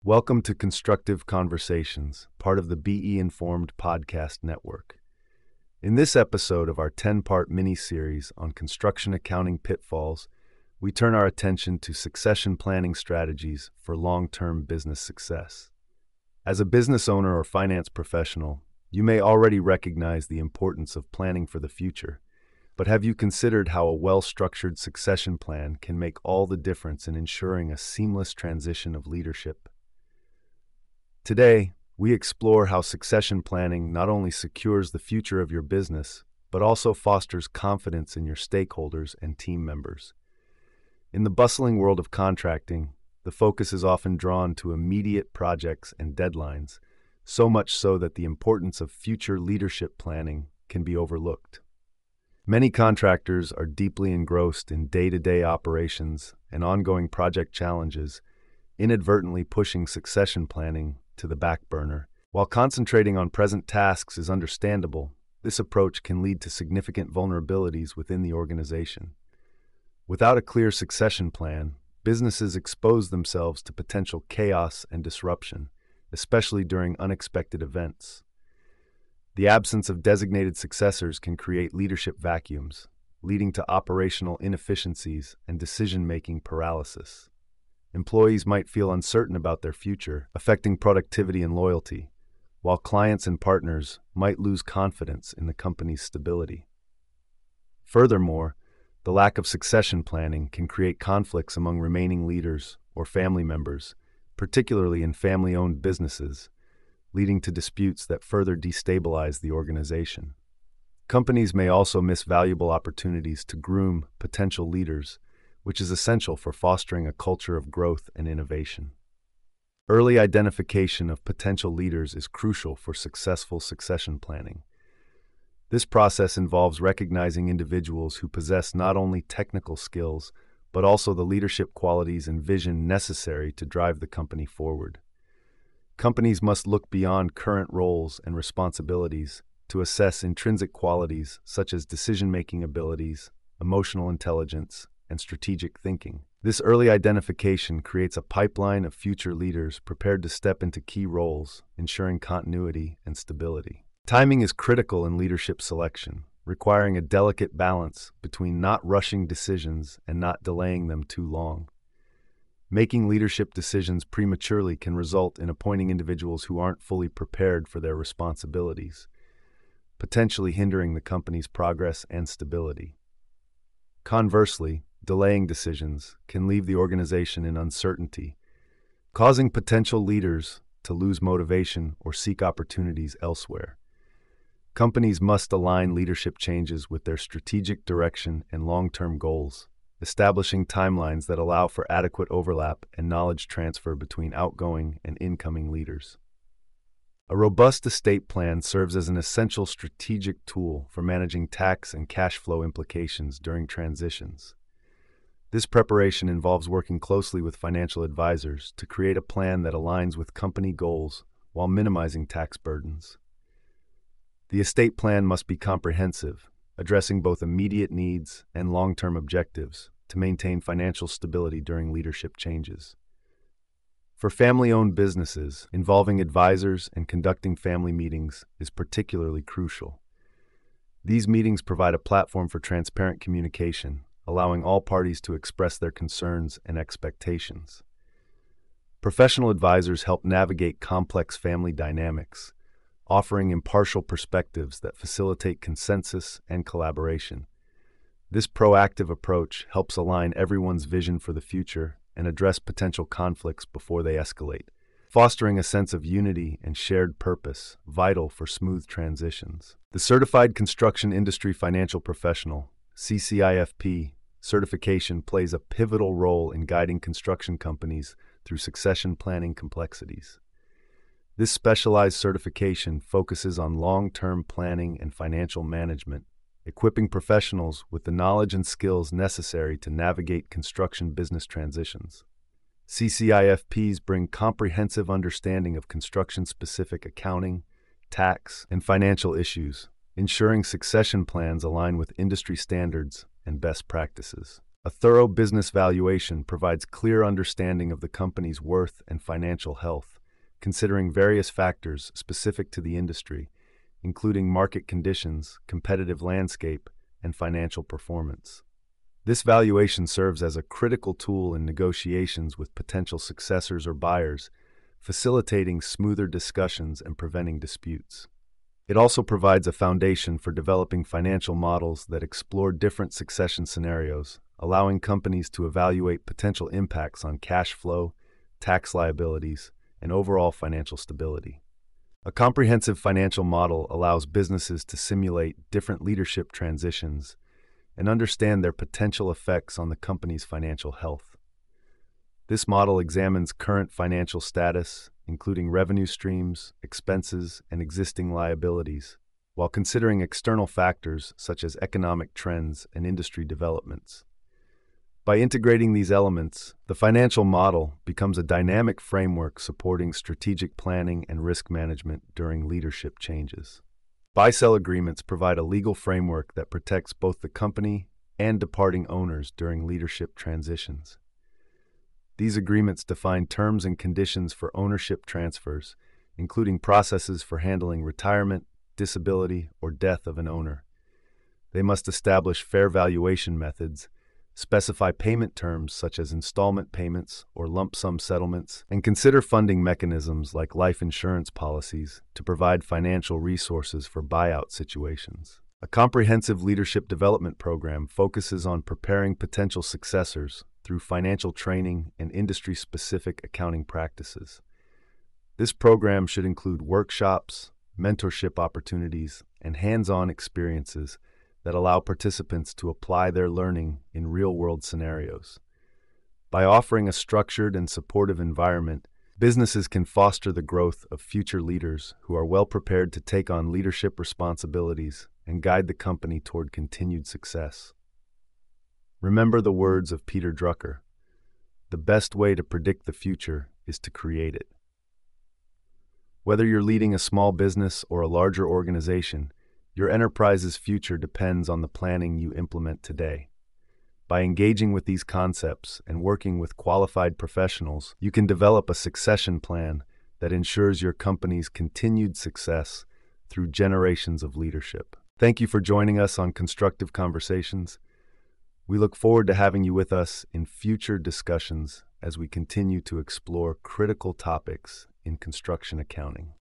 Welcome to Constructive Conversations, part of the BE Informed podcast network. In this episode of our 10-part mini-series on construction accounting pitfalls, we turn our attention to succession planning strategies for long-term business success. As a business owner or finance professional, you may already recognize the importance of planning for the future. But have you considered how a well-structured succession plan can make all the difference in ensuring a seamless transition of leadership? Today, we explore how succession planning not only secures the future of your business, but also fosters confidence in your stakeholders and team members. In the bustling world of contracting, the focus is often drawn to immediate projects and deadlines, so much so that the importance of future leadership planning can be overlooked. Many contractors are deeply engrossed in day-to-day operations and ongoing project challenges, inadvertently pushing succession planning to the back burner. While concentrating on present tasks is understandable, this approach can lead to significant vulnerabilities within the organization. Without a clear succession plan, businesses expose themselves to potential chaos and disruption, especially during unexpected events. The absence of designated successors can create leadership vacuums, leading to operational inefficiencies and decision-making paralysis. Employees might feel uncertain about their future, affecting productivity and loyalty, while clients and partners might lose confidence in the company's stability. Furthermore, the lack of succession planning can create conflicts among remaining leaders or family members, particularly in family-owned businesses, leading to disputes that further destabilize the organization. Companies may also miss valuable opportunities to groom potential leaders, which is essential for fostering a culture of growth and innovation. Early identification of potential leaders is crucial for successful succession planning. This process involves recognizing individuals who possess not only technical skills, but also the leadership qualities and vision necessary to drive the company forward. Companies must look beyond current roles and responsibilities to assess intrinsic qualities such as decision-making abilities, emotional intelligence, and strategic thinking. This early identification creates a pipeline of future leaders prepared to step into key roles, ensuring continuity and stability. Timing is critical in leadership selection, requiring a delicate balance between not rushing decisions and not delaying them too long. Making leadership decisions prematurely can result in appointing individuals who aren't fully prepared for their responsibilities, potentially hindering the company's progress and stability. Conversely, delaying decisions can leave the organization in uncertainty, causing potential leaders to lose motivation or seek opportunities elsewhere. Companies must align leadership changes with their strategic direction and long-term goals, establishing timelines that allow for adequate overlap and knowledge transfer between outgoing and incoming leaders. A robust estate plan serves as an essential strategic tool for managing tax and cash flow implications during transitions. This preparation involves working closely with financial advisors to create a plan that aligns with company goals while minimizing tax burdens. The estate plan must be comprehensive, addressing both immediate needs and long-term objectives to maintain financial stability during leadership changes. For family-owned businesses, involving advisors and conducting family meetings is particularly crucial. These meetings provide a platform for transparent communication, allowing all parties to express their concerns and expectations. Professional advisors help navigate complex family dynamics, offering impartial perspectives that facilitate consensus and collaboration. This proactive approach helps align everyone's vision for the future and address potential conflicts before they escalate, fostering a sense of unity and shared purpose, vital for smooth transitions. The Certified Construction Industry Financial Professional, CCIFP, certification plays a pivotal role in guiding construction companies through succession planning complexities. This specialized certification focuses on long-term planning and financial management, equipping professionals with the knowledge and skills necessary to navigate construction business transitions. CCIFPs bring comprehensive understanding of construction-specific accounting, tax, and financial issues, ensuring succession plans align with industry standards and best practices. A thorough business valuation provides clear understanding of the company's worth and financial health, considering various factors specific to the industry, including market conditions, competitive landscape, and financial performance. This valuation serves as a critical tool in negotiations with potential successors or buyers, facilitating smoother discussions and preventing disputes. It also provides a foundation for developing financial models that explore different succession scenarios, allowing companies to evaluate potential impacts on cash flow, tax liabilities, and overall financial stability. A comprehensive financial model allows businesses to simulate different leadership transitions and understand their potential effects on the company's financial health. This model examines current financial status, including revenue streams, expenses, and existing liabilities, while considering external factors such as economic trends and industry developments. By integrating these elements, the financial model becomes a dynamic framework supporting strategic planning and risk management during leadership changes. Buy-sell agreements provide a legal framework that protects both the company and departing owners during leadership transitions. These agreements define terms and conditions for ownership transfers, including processes for handling retirement, disability, or death of an owner. They must establish fair valuation methods, specify payment terms such as installment payments or lump sum settlements, and consider funding mechanisms like life insurance policies to provide financial resources for buyout situations. A comprehensive leadership development program focuses on preparing potential successors through financial training and industry-specific accounting practices. This program should include workshops, mentorship opportunities, and hands-on experiences that allow participants to apply their learning in real-world scenarios. By offering a structured and supportive environment, businesses can foster the growth of future leaders who are well prepared to take on leadership responsibilities and guide the company toward continued success. Remember the words of Peter Drucker: "The best way to predict the future is to create it." Whether you're leading a small business or a larger organization, your enterprise's future depends on the planning you implement today. By engaging with these concepts and working with qualified professionals, you can develop a succession plan that ensures your company's continued success through generations of leadership. Thank you for joining us on Constructive Conversations. We look forward to having you with us in future discussions as we continue to explore critical topics in construction accounting.